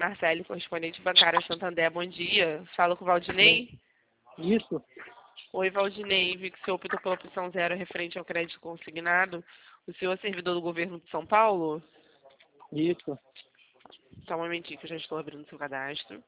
Marcele, correspondente bancária Santander. Bom dia. Falo com o Valdinei. Isso. Oi, Valdinei. Vi que o senhor optou pela opção 0 referente ao crédito consignado. O senhor é servidor do governo de São Paulo? Isso. Só um momentinho que eu já estou abrindo o seu cadastro.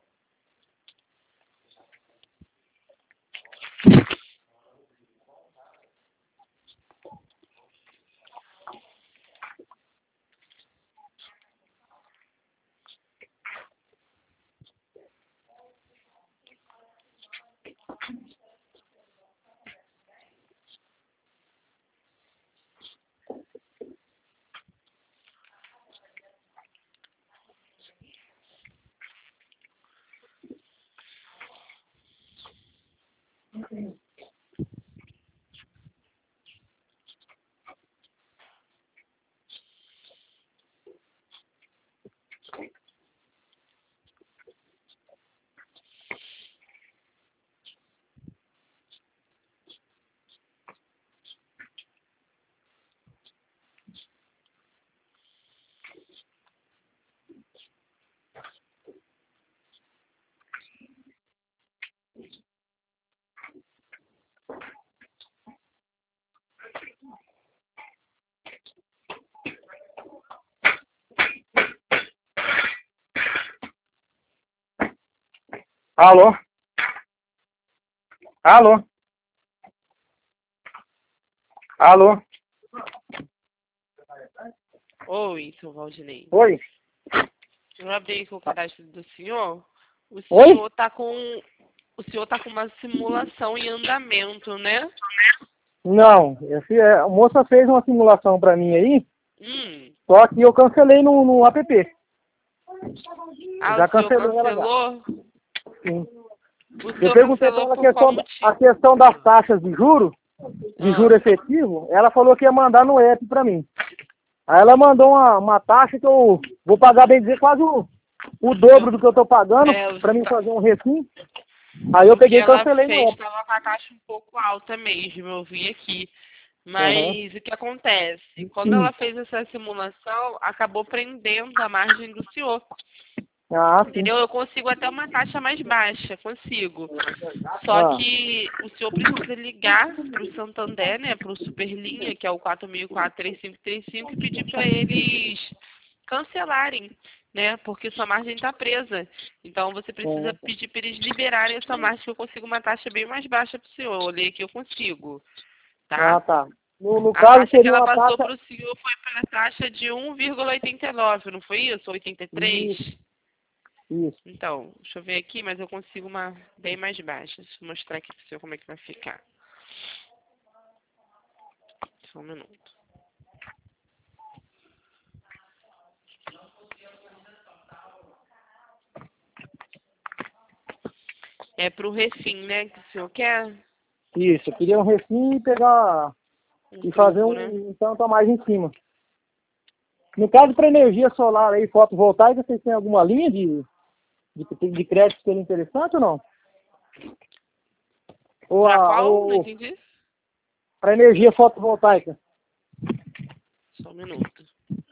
Alô? Alô? Alô? Oi, seu Valdinei. Oi? Eu abri aqui o cadastro do senhor. O Oi? senhor está com uma simulação em andamento, né? Não, a moça fez uma simulação pra mim aí, só que eu cancelei no app. Ah, Já o senhor cancelei ela já. cancelou? Sim. O Eu senhor perguntei pra cancelou ela por qual a motivo? questão das taxas de juro efetivo, ela falou que ia mandar no app pra mim. Aí ela mandou uma taxa que eu vou pagar, bem dizer, quase o dobro do que eu tô pagando pra mim fazer um refim. Aí eu O que peguei e ela cancelei no fez app. estava com a taxa um pouco alta mesmo, eu vi aqui. Mas o que acontece? Quando ela fez essa simulação, acabou prendendo a margem do senhor. Ah, sim. Entendeu? Eu consigo até uma taxa mais baixa, consigo. Só que o senhor precisa ligar para o Santander, né, para o Superlinha, que é o 4004-3535, e pedir para eles cancelarem, né, porque sua margem está presa. Então você precisa pedir para eles liberarem essa margem, que eu consigo uma taxa bem mais baixa para o senhor. Eu olhei aqui, eu consigo. Tá? Ah, tá. No A caso, taxa que seria ela uma passou taxa... para o senhor foi pela taxa de 1,89, não foi isso? 83? Isso. Então, deixa eu ver aqui, mas eu consigo uma bem mais baixa. Deixa eu mostrar aqui para o senhor como é que vai ficar. Só um minuto. É para o refim, né, que o senhor quer? Isso, eu queria um refim e pegar... e fazer Turbo, né? um tanto a mais em cima. No caso, para energia solar aí, fotovoltaica, vocês têm alguma linha de crédito que seria interessante ou não? Para qual? Não entendi. Para energia fotovoltaica. Só um minuto.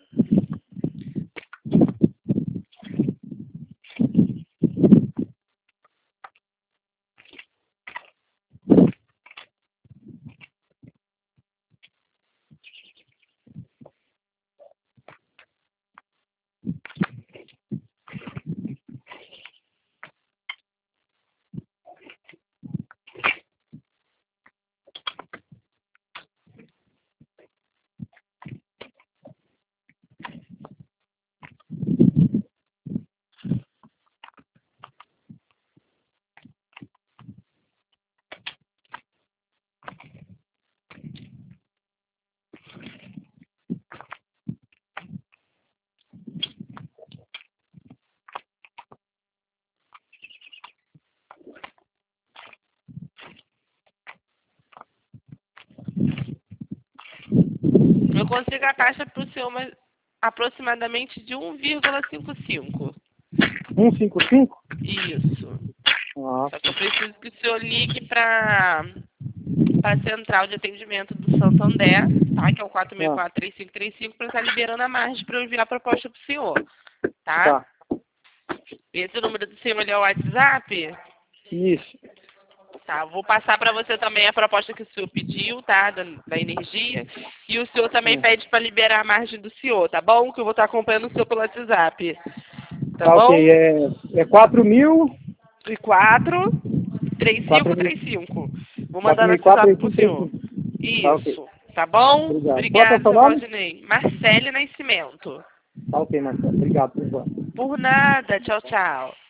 Eu consigo a taxa para o senhor, mas aproximadamente de 1,55. 155? Isso. Ah, Só que eu preciso que o senhor ligue para a central de atendimento do Santander, tá? Que é o 464-3535, para estar liberando a margem para eu enviar a proposta para o senhor, tá? tá. Esse número de cima ali é o WhatsApp? Isso. Tá, vou passar para você também a proposta que o senhor pediu, tá? Da energia. E o senhor também pede para liberar a margem do senhor, tá bom? Que eu vou estar acompanhando o senhor pelo WhatsApp. Tá bom? Ok, é 4.000... E 43535. Vou mandar no 4.004 WhatsApp e pro senhor. 35. Tá ok. Isso. Tá bom? Obrigado. Qual é Obrigada, o seu seu nome? Valdinei. Marcele Nascimento. Tá ok, Marcelo. Obrigado por enquanto. Por nada. Tchau, tchau.